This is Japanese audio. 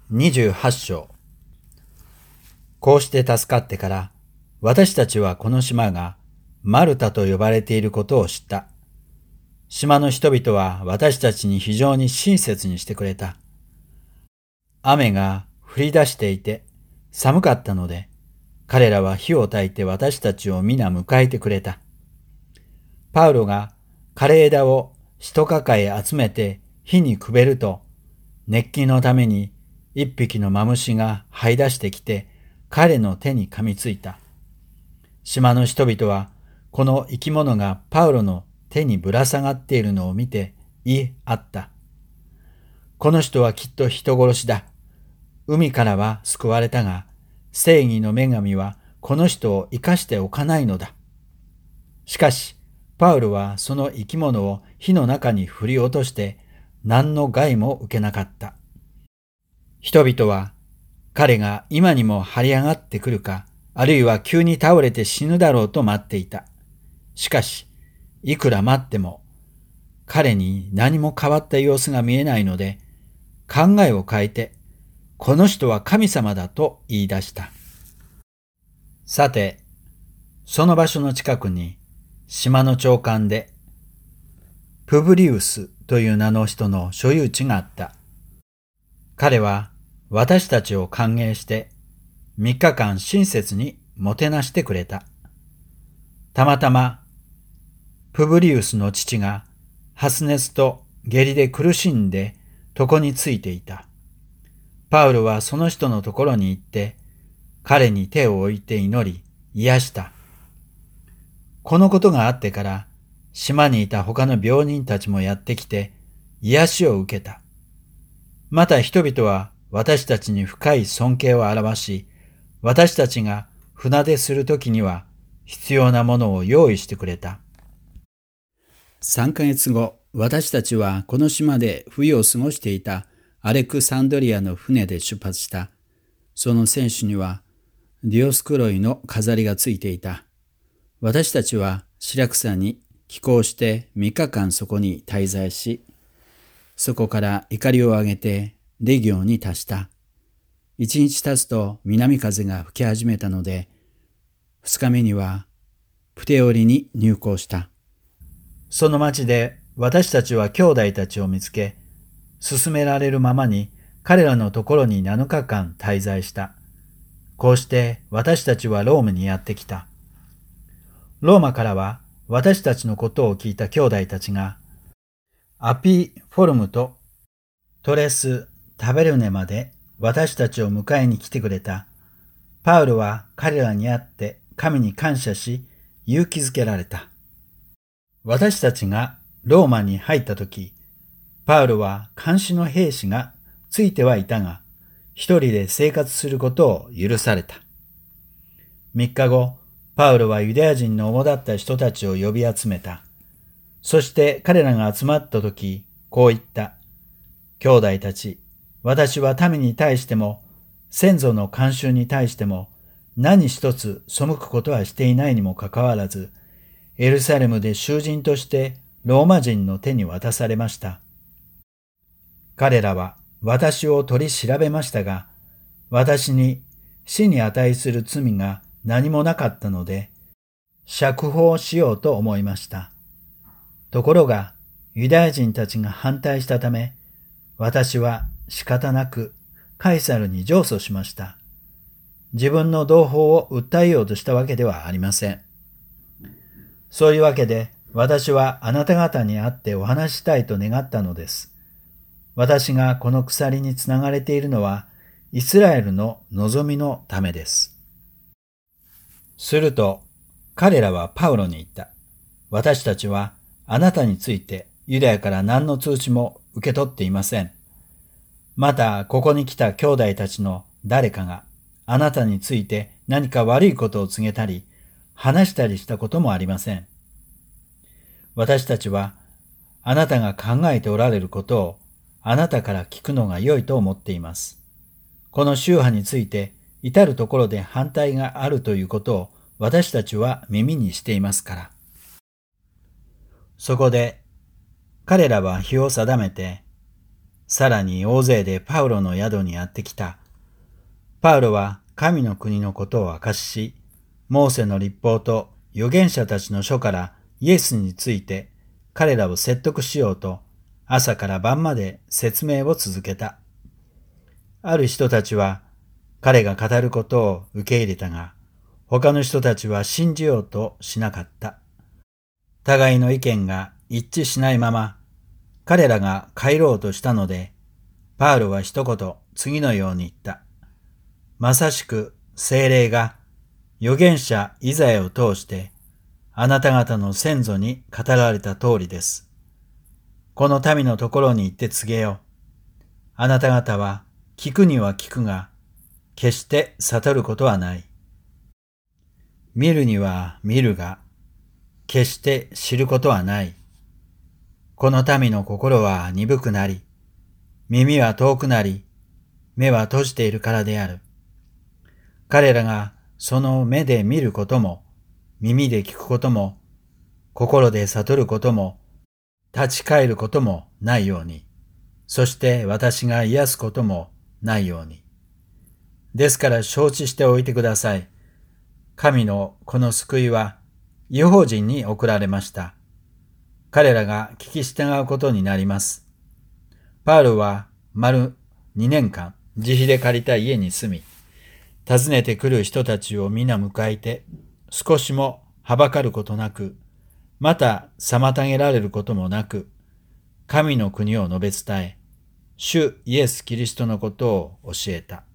28章。こうして助かってから、私たちはこの島がマルタと呼ばれていることを知った。島の人々は私たちに非常に親切にしてくれた。雨が降り出していて寒かったので、彼らは火を焚いて私たちを皆迎えてくれた。パウロが枯れ枝を一抱え集めて火にくべると、熱気のために一匹のマムシが這い出してきて彼の手に噛みついた。島の人々はこの生き物がパウロの手にぶら下がっているのを見て言い合った。この人はきっと人殺しだ。海からは救われたが、正義の女神はこの人を生かしておかないのだ。しかし、パウロはその生き物を火の中に振り落として何の害も受けなかった。人々は彼が今にも這り上がってくるか、あるいは急に倒れて死ぬだろうと待っていた。しかし、いくら待っても彼に何も変わった様子が見えないので、考えを変えて、この人は神様だと言い出した。さて、その場所の近くに島の長官でプブリウスという名の人の所有地があった。彼は私たちを歓迎して3日間親切にもてなしてくれた。たまたまプブリウスの父が発熱と下痢で苦しんで床についていた。パウロはその人のところに行って彼に手を置いて祈り癒した。このことがあってから島にいた他の病人たちもやってきて癒しを受けた。また人々は私たちに深い尊敬を表し、私たちが船出するときには必要なものを用意してくれた。3ヶ月後、私たちはこの島で冬を過ごしていたアレクサンドリアの船で出発した。その船首にはディオスクロイの飾りがついていた。私たちはシラクサに寄港して3日間そこに滞在し、そこから怒りを上げてレギオンに達した。1日経つと南風が吹き始めたので、2日目にはプテオリに入港した。その町で私たちは兄弟たちを見つけ、勧められるままに彼らのところに7日間滞在した。こうして私たちはロームにやってきた。ローマからは私たちのことを聞いた兄弟たちが、アピフォルムとトレス・タベルネまで私たちを迎えに来てくれた。パウロは彼らに会って神に感謝し勇気づけられた。私たちがローマに入ったとき、パウロは監視の兵士がついてはいたが、一人で生活することを許された。3日後、パウロはユダヤ人の主だった人たちを呼び集めた。そして彼らが集まったとき、こう言った。兄弟たち、私は民に対しても、先祖の慣習に対しても、何一つ背くことはしていないにもかかわらず、エルサレムで囚人としてローマ人の手に渡されました。彼らは私を取り調べましたが、私に死に値する罪が何もなかったので、釈放しようと思いました。ところが、ユダヤ人たちが反対したため、私は仕方なくカイサルに上訴しました。自分の同胞を訴えようとしたわけではありません。そういうわけで、私はあなた方に会ってお話したいと願ったのです。私がこの鎖につながれているのは、イスラエルの望みのためです。すると、彼らはパウロに言った。私たちはあなたについてユダヤから何の通知も受け取っていません。また、ここに来た兄弟たちの誰かがあなたについて何か悪いことを告げたり、話したりしたこともありません。私たちはあなたが考えておられることをあなたから聞くのが良いと思っています。この宗派について至るところで反対があるということを私たちは耳にしていますから。そこで彼らは日を定めてさらに大勢でパウロの宿にやってきた。パウロは神の国のことを明かし、モーセの律法と預言者たちの書からイエスについて彼らを説得しようと朝から晩まで説明を続けた。ある人たちは彼が語ることを受け入れたが、他の人たちは信じようとしなかった。互いの意見が一致しないまま、彼らが帰ろうとしたので、パウロは一言次のように言った。まさしく聖霊が預言者イザヤを通してあなた方の先祖に語られた通りです。この民のところに行って告げよ。あなた方は聞くには聞くが、決して悟ることはない。見るには見るが、決して知ることはない。この民の心は鈍くなり、耳は遠くなり、目は閉じているからである。彼らがその目で見ることも、耳で聞くことも、心で悟ることも、立ち返ることもないように、そして私が癒すこともないように。ですから承知しておいてください。神のこの救いは、異邦人に送られました。彼らが聞き従うことになります。パウロは丸2年間自費で借りた家に住み、訪ねてくる人たちを皆迎えて、少しもはばかることなく、また妨げられることもなく、神の国を述べ伝え、主イエス・キリストのことを教えた。